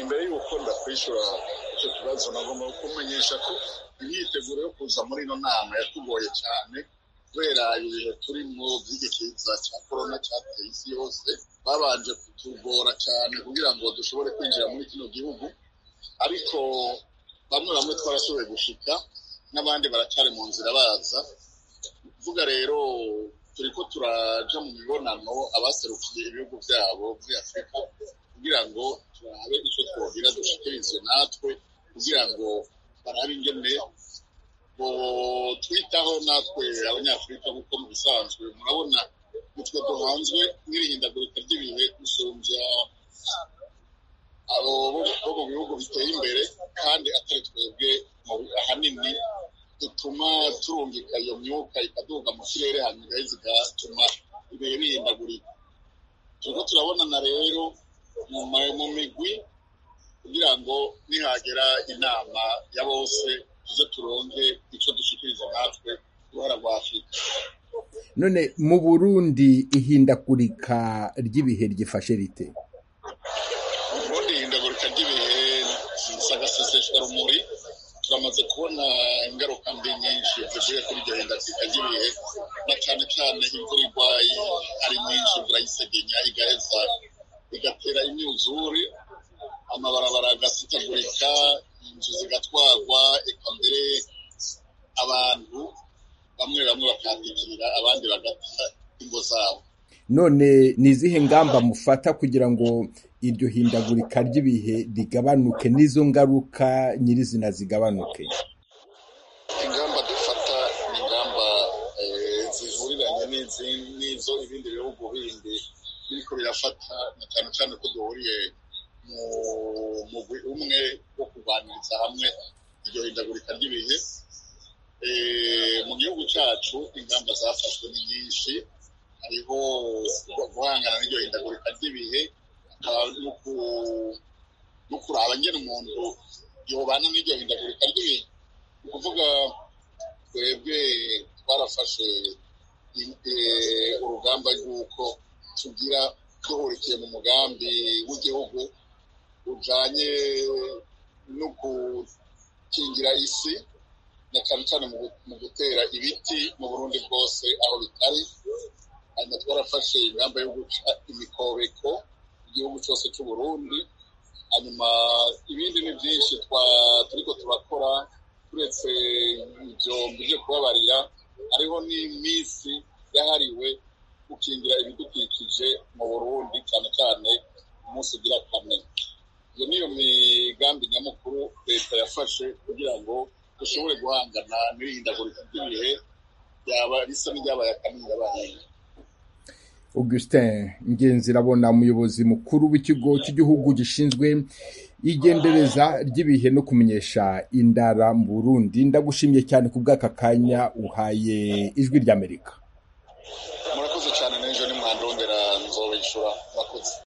imbere y'uko ndakwishura icyo kibazo nagomba kumenyesha ko imyiteguro yo kuza muri ino nama yatugoye cyane kubera ibihe turimo by'igikiza cya korona cyateye isi yose. Babanje kutugora cyane kugira ngo dushobore kwinjira muri kino gihugu, ariko bamwe twarashoboye gushika n'abandi baracyari mu nzira baza. Kuvuga rero turiko turaja mu mibonano abaserukiye ibihugu byabo muri Afurika kugira ngo turabe icyo twogira dushikirize natwe kugira ngo barabe ingene bo twitaho natwe abanyafurika, kuko mu bisanzwe murabona nitwe duhanzwe n'irihindagurika ry'ibihe gusumbya abo bo mu bihugu biteye imbere, kandi atari twebwe ahanini dutuma turungika iyo myuka ikaduga mu kirere hanyuma zigatuma ibihe bihindagurika. Turiko turabonana rero mu migwi kugira ngo nihagera inama ya bose tuze turonke icyo dushikiriza natwe uruhara rwa Afurika. None mu Burundi ihindagurika ry'ibihe ryifashe rite? Ubundi ihindagurika ry'ibihe sagaseseshwa rumuri, turamaze kubona ingaruka mbi nyinshi zivuye kuri iryo hindagurika ry'ibihe, na cyane cyane imvura igwaye ari nyinshi, imvura y'isegenya igaheza igatera imyuzure, amabarabara agasitagurika, inzu zigatwarwa, eka mbere abantu bamwe bakatikirira, abandi bagata ingo zabo. None ni izihe ngamba mufata kugira ngo iryo hindagurika ry'ibihe rigabanuke, n'izo ngaruka nyirizina zigabanuke? Ingamba dufata ni ingamba zihuriranye n'izo ibindi bihugu bindi biriko birafata, na cyane cyane ko duhuriye mu mugwi umwe wo kurwaniriza hamwe iryo hindagurika ry'ibihe. Mu gihugu cyacu ingamba zafashwe ni nyinshi, hariho guhangana n'iryo hindagurika ry'ibihe, no kuraba ngene umuntu yobana n'iryo hindagurika ry'ibihe. Ni ukuvuga twebwe twarafashe urugamba rw'uko tugira duhurikiye mu mugambi w'igihugu ujanye no gukingira isi, na cyane cyane mu gutera ibiti mu Burundi bwose aho bitari. Hanyuma twarafashe ingamba yo guca imikobeko igihugu cyose cy'u Burundi. Hanyuma ibindi ni byinshi turiko turakora, turetse ibyo mbije kubabarira, hariho n'iminsi yahariwe gukingira ibidukikije mu Burundi, cyane cyane umunsi ugira kane. Iyo niyo migambi nyamukuru leta yafashe kugira ngo dushobore guhangana n'ihindagurika ry'ibihe ryaba risa n'iryabaye akamira abahinga. Augustin Ngenzirabona, umuyobozi mukuru w'ikigo cy'igihugu gishinzwe igendereza ry'ibihe no kumenyesha indara mu Burundi, ndagushimiye cyane ku bw'aka kanya uhaye Ijwi ry'Amerika. Murakoze cyane, n'ejo nimwandondera nzobishura. Murakoze.